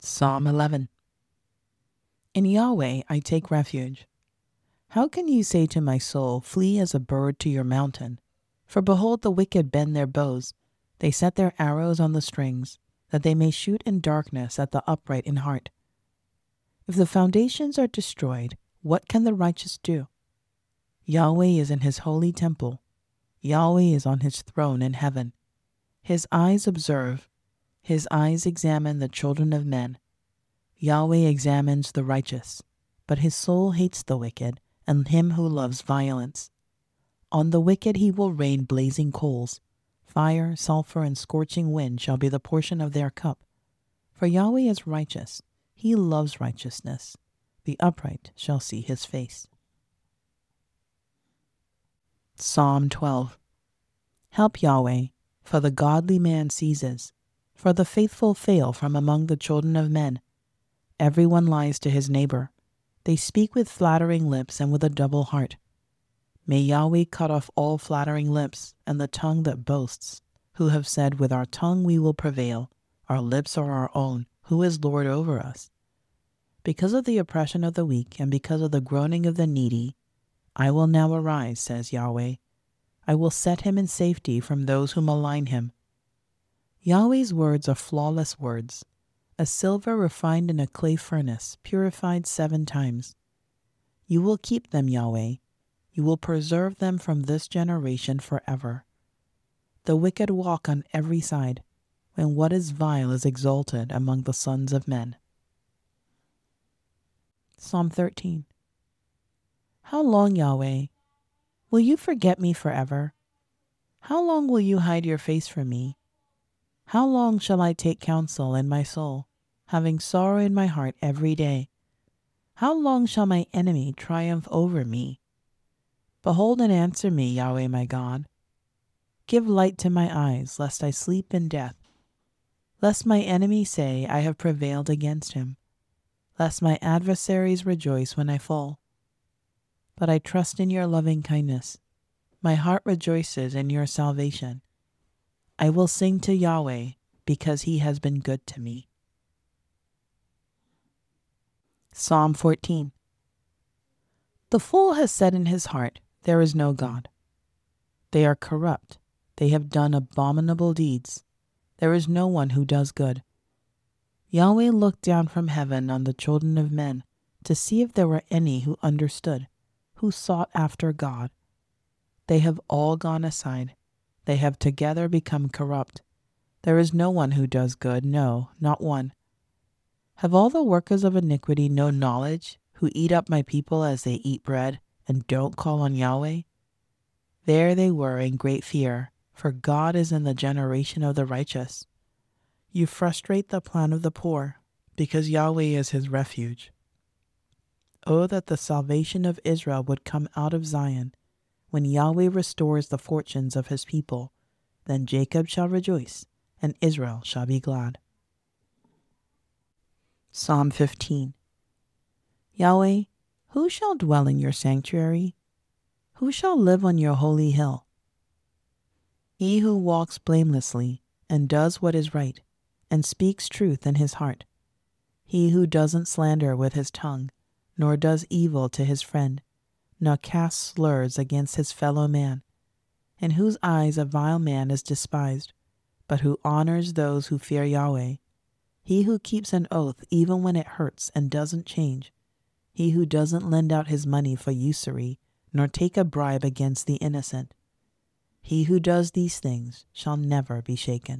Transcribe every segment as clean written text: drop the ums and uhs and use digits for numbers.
Psalm 11. In Yahweh I take refuge. How can you say to my soul, flee as a bird to your mountain? For behold, the wicked bend their bows. They set their arrows on the strings, that they may shoot in darkness at the upright in heart. If the foundations are destroyed, what can the righteous do? Yahweh is in his holy temple. Yahweh is on his throne in heaven. His eyes observe, his eyes examine the children of men. Yahweh examines the righteous, but his soul hates the wicked and him who loves violence. On the wicked he will rain blazing coals. Fire, sulfur, and scorching wind shall be the portion of their cup. For Yahweh is righteous. He loves righteousness. The upright shall see his face. Psalm 12. Help Yahweh, for the godly man ceases, for the faithful fail from among the children of men. Everyone lies to his neighbor. They speak with flattering lips and with a double heart. May Yahweh cut off all flattering lips and the tongue that boasts, who have said, with our tongue we will prevail. Our lips are our own. Who is Lord over us? Because of the oppression of the weak and because of the groaning of the needy, I will now arise, says Yahweh. I will set him in safety from those who malign him. Yahweh's words are flawless words, a silver refined in a clay furnace, purified 7 times. You will keep them, Yahweh. You will preserve them from this generation forever. The wicked walk on every side, when what is vile is exalted among the sons of men. Psalm 13. How long, Yahweh, will you forget me forever? How long will you hide your face from me? How long shall I take counsel in my soul, having sorrow in my heart every day? How long shall my enemy triumph over me? Behold and answer me, Yahweh my God. Give light to my eyes, lest I sleep in death. Lest my enemy say, I have prevailed against him. Lest my adversaries rejoice when I fall. But I trust in your loving kindness. My heart rejoices in your salvation. I will sing to Yahweh because he has been good to me. Psalm 14. The fool has said in his heart, there is no God. They are corrupt. They have done abominable deeds. There is no one who does good. Yahweh looked down from heaven on the children of men to see if there were any who understood, who sought after God. They have all gone aside. They have together become corrupt. There is no one who does good, no, not one. Have all the workers of iniquity no knowledge, who eat up my people as they eat bread, and don't call on Yahweh? There they were in great fear, for God is in the generation of the righteous. You frustrate the plan of the poor, because Yahweh is his refuge. Oh, that the salvation of Israel would come out of Zion. When Yahweh restores the fortunes of his people, then Jacob shall rejoice, and Israel shall be glad. Psalm 15. Yahweh, who shall dwell in your sanctuary? Who shall live on your holy hill? He who walks blamelessly and does what is right, and speaks truth in his heart. He who doesn't slander with his tongue, nor does evil to his friend, nor casts slurs against his fellow man, in whose eyes a vile man is despised, but who honors those who fear Yahweh. He who keeps an oath even when it hurts and doesn't change. He who doesn't lend out his money for usury, nor take a bribe against the innocent. He who does these things shall never be shaken.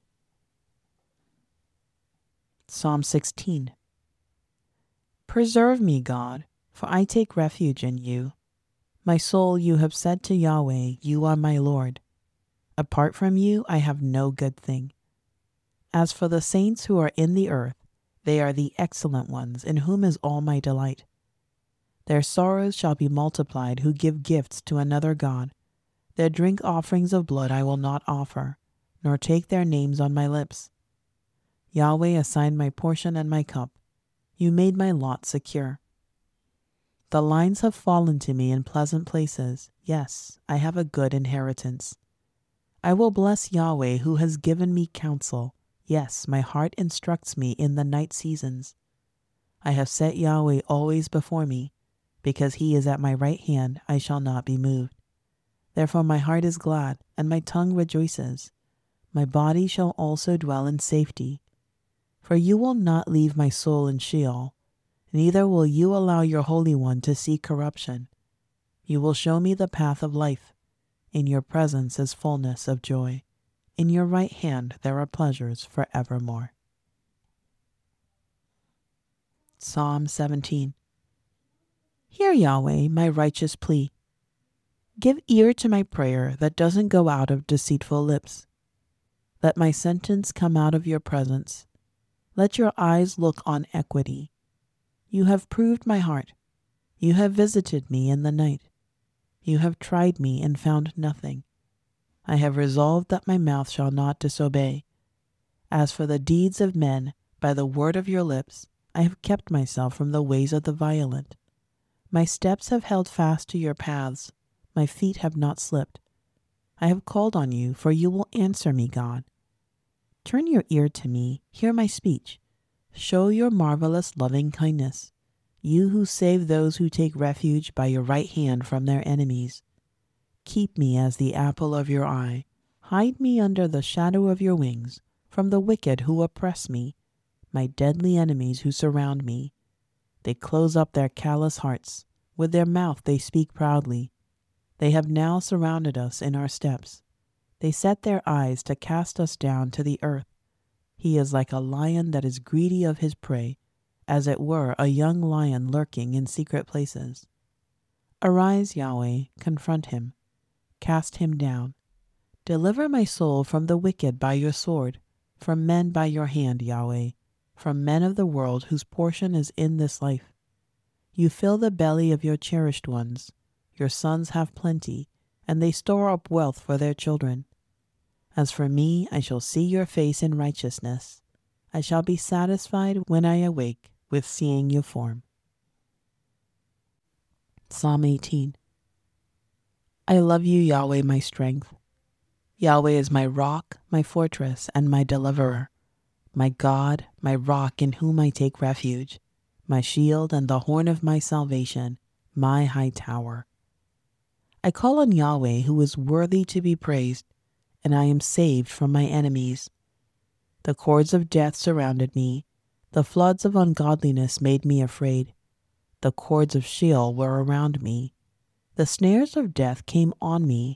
Psalm 16. Preserve me, God, for I take refuge in you. My soul, you have said to Yahweh, you are my Lord. Apart from you, I have no good thing. As for the saints who are in the earth, they are the excellent ones, in whom is all my delight. Their sorrows shall be multiplied who give gifts to another God. Their drink offerings of blood I will not offer, nor take their names on my lips. Yahweh assigned my portion and my cup. You made my lot secure. The lines have fallen to me in pleasant places. Yes, I have a good inheritance. I will bless Yahweh who has given me counsel. Yes, my heart instructs me in the night seasons. I have set Yahweh always before me. Because he is at my right hand, I shall not be moved. Therefore my heart is glad, and my tongue rejoices. My body shall also dwell in safety. For you will not leave my soul in Sheol, neither will you allow your Holy One to see corruption. You will show me the path of life. In your presence is fullness of joy. In your right hand there are pleasures forevermore. Psalm 17. Hear, Yahweh, my righteous plea. Give ear to my prayer that doesn't go out of deceitful lips. Let my sentence come out of your presence. Let your eyes look on equity. You have proved my heart. You have visited me in the night. You have tried me and found nothing. I have resolved that my mouth shall not disobey. As for the deeds of men, by the word of your lips, I have kept myself from the ways of the violent. My steps have held fast to your paths. My feet have not slipped. I have called on you, for you will answer me, God. Turn your ear to me, hear my speech. Show your marvelous loving kindness, you who save those who take refuge by your right hand from their enemies. Keep me as the apple of your eye. Hide me under the shadow of your wings, from the wicked who oppress me, my deadly enemies who surround me. They close up their callous hearts. With their mouth they speak proudly. They have now surrounded us in our steps. They set their eyes to cast us down to the earth. He is like a lion that is greedy of his prey, as it were a young lion lurking in secret places. Arise, Yahweh, confront him. Cast him down. Deliver my soul from the wicked by your sword, from men by your hand, Yahweh, from men of the world whose portion is in this life. You fill the belly of your cherished ones. Your sons have plenty, and they store up wealth for their children. As for me, I shall see your face in righteousness. I shall be satisfied when I awake with seeing your form. Psalm 18. I love you, Yahweh, my strength. Yahweh is my rock, my fortress, and my deliverer, my God, my rock in whom I take refuge, my shield and the horn of my salvation, my high tower. I call on Yahweh, who is worthy to be praised, and I am saved from my enemies. The cords of death surrounded me. The floods of ungodliness made me afraid. The cords of Sheol were around me. The snares of death came on me.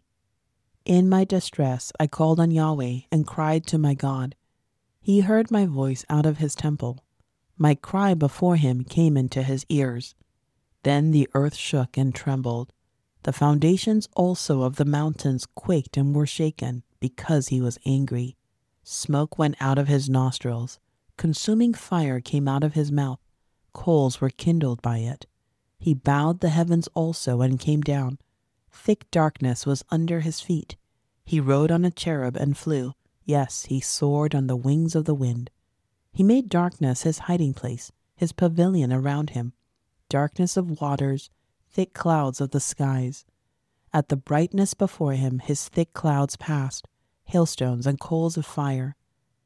In my distress I called on Yahweh and cried to my God. He heard my voice out of his temple. My cry before him came into his ears. Then the earth shook and trembled. The foundations also of the mountains quaked and were shaken, because he was angry. Smoke went out of his nostrils. Consuming fire came out of his mouth. Coals were kindled by it. He bowed the heavens also and came down. Thick darkness was under his feet. He rode on a cherub and flew. Yes, he soared on the wings of the wind. He made darkness his hiding place, his pavilion around him. Darkness of waters, thick clouds of the skies. At the brightness before him his thick clouds passed, hailstones and coals of fire.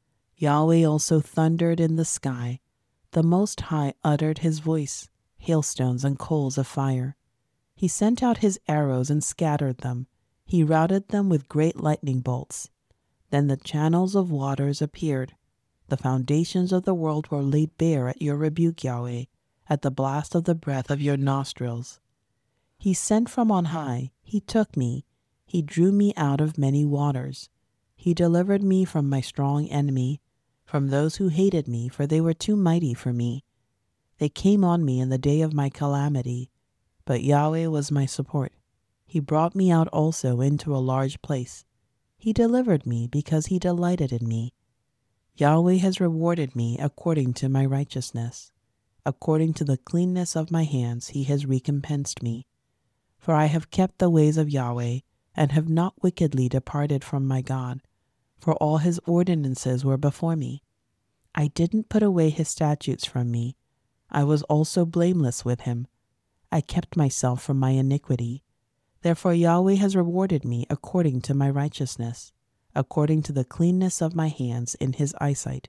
Yahweh also thundered in the sky. The Most High uttered his voice, hailstones and coals of fire. He sent out his arrows and scattered them. He routed them with great lightning bolts. Then the channels of waters appeared. The foundations of the world were laid bare at your rebuke, Yahweh, at the blast of the breath of your nostrils. He sent from on high. He took me. He drew me out of many waters. He delivered me from my strong enemy, from those who hated me, for they were too mighty for me. They came on me in the day of my calamity, but Yahweh was my support. He brought me out also into a large place. He delivered me because he delighted in me. Yahweh has rewarded me according to my righteousness. According to the cleanness of my hands he has recompensed me. For I have kept the ways of Yahweh, and have not wickedly departed from my God, for all his ordinances were before me. I didn't put away his statutes from me. I was also blameless with him. I kept myself from my iniquity. Therefore Yahweh has rewarded me according to my righteousness. according to the cleanness of my hands in his eyesight.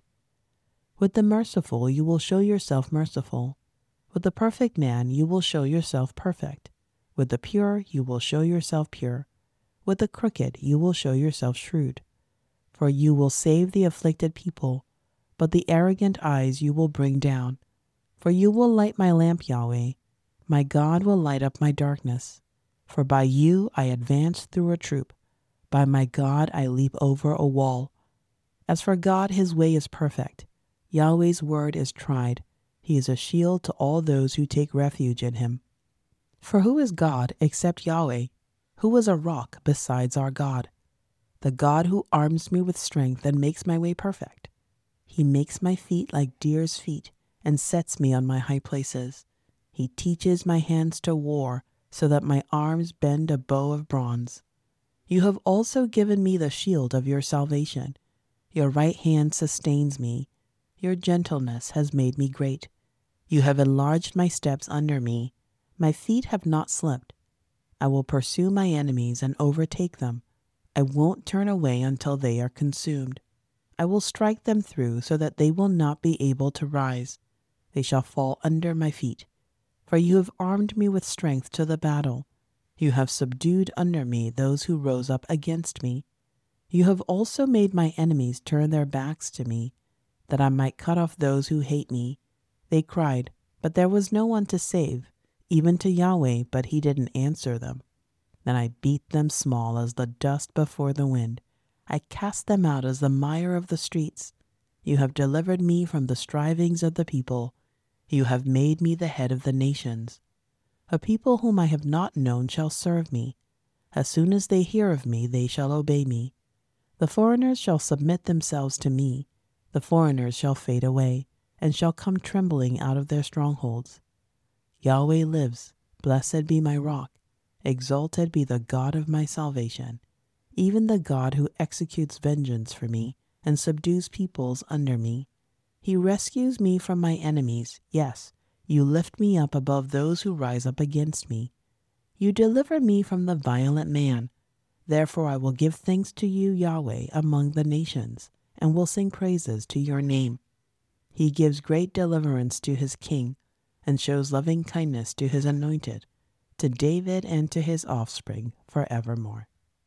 With the merciful you will show yourself merciful. With the perfect man you will show yourself perfect. With the pure you will show yourself pure. With the crooked you will show yourself shrewd. For you will save the afflicted people, but the arrogant eyes you will bring down. For you will light my lamp, Yahweh. My God will light up my darkness. For by you I advance through a troop. By my God I leap over a wall. As for God, his way is perfect. Yahweh's word is tried. He is a shield to all those who take refuge in him. For who is God except Yahweh? Who is a rock besides our God? The God who arms me with strength and makes my way perfect. He makes my feet like deer's feet and sets me on my high places. He teaches my hands to war so that my arms bend a bow of bronze. You have also given me the shield of your salvation. Your right hand sustains me. Your gentleness has made me great. You have enlarged my steps under me. My feet have not slipped. I will pursue my enemies and overtake them. I won't turn away until they are consumed. I will strike them through so that they will not be able to rise. They shall fall under my feet. For you have armed me with strength to the battle. You have subdued under me those who rose up against me. You have also made my enemies turn their backs to me, that I might cut off those who hate me. They cried, but there was no one to save, even to Yahweh, but he didn't answer them. Then I beat them small as the dust before the wind. I cast them out as the mire of the streets. You have delivered me from the strivings of the people. You have made me the head of the nations. A people whom I have not known shall serve me. As soon as they hear of me, they shall obey me. The foreigners shall submit themselves to me. The foreigners shall fade away, and shall come trembling out of their strongholds. Yahweh lives. Blessed be my rock. Exalted be the God of my salvation, even the God who executes vengeance for me and subdues peoples under me. He rescues me from my enemies. Yes, you lift me up above those who rise up against me. You deliver me from the violent man. Therefore I will give thanks to you, Yahweh, among the nations, and will sing praises to your name. He gives great deliverance to his king, and shows loving kindness to his anointed, to David and to his offspring forevermore.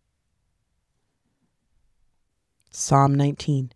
Psalm 19.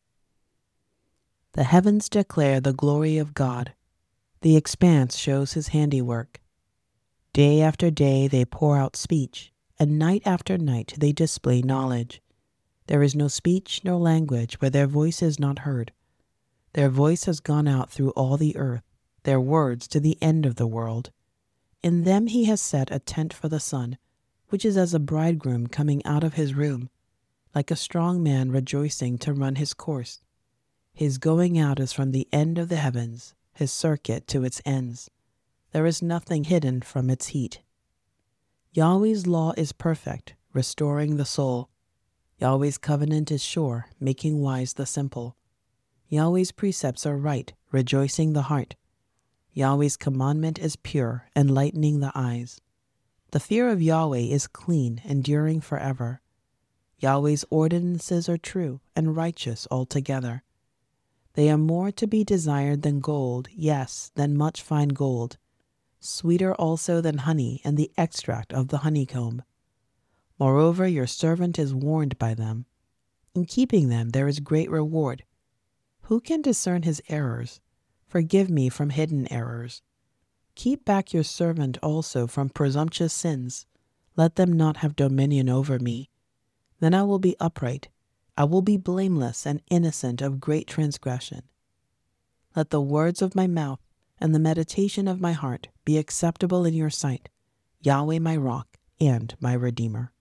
The heavens declare the glory of God. The expanse shows his handiwork. Day after day they pour out speech, and night after night they display knowledge. There is no speech nor language where their voice is not heard. Their voice has gone out through all the earth, their words to the end of the world. In them he has set a tent for the sun, which is as a bridegroom coming out of his room, like a strong man rejoicing to run his course. His going out is from the end of the heavens, his circuit to its ends. There is nothing hidden from its heat. Yahweh's law is perfect, restoring the soul. Yahweh's covenant is sure, making wise the simple. Yahweh's precepts are right, rejoicing the heart. Yahweh's commandment is pure, enlightening the eyes. The fear of Yahweh is clean, enduring forever. Yahweh's ordinances are true and righteous altogether. They are more to be desired than gold, yes, than much fine gold, sweeter also than honey and the extract of the honeycomb. Moreover, your servant is warned by them. In keeping them there is great reward. Who can discern his errors? Forgive me from hidden errors. Keep back your servant also from presumptuous sins. Let them not have dominion over me. Then I will be upright. I will be blameless and innocent of great transgression. Let the words of my mouth and the meditation of my heart be acceptable in your sight, Yahweh my rock and my redeemer.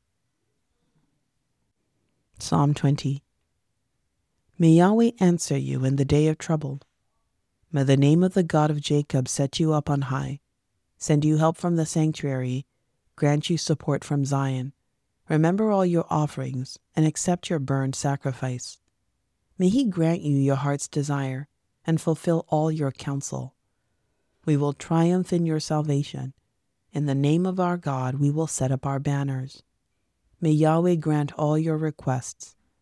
Psalm 20. May Yahweh answer you in the day of trouble. May the name of the God of Jacob set you up on high, send you help from the sanctuary, grant you support from Zion. Remember all your offerings and accept your burnt sacrifice. May he grant you your heart's desire and fulfill all your counsel. We will triumph in your salvation. In the name of our God we will set up our banners. May Yahweh grant all your requests.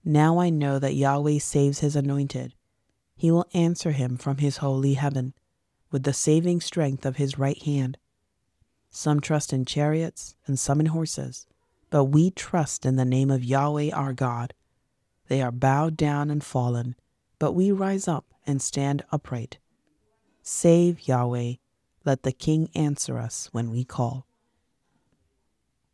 Now I know that Yahweh saves his anointed. He will answer him from his holy heaven with the saving strength of his right hand. Some trust in chariots and some in horses, but we trust in the name of Yahweh our God. They are bowed down and fallen, but we rise up and stand upright. Save, Yahweh. Let the King answer us when we call.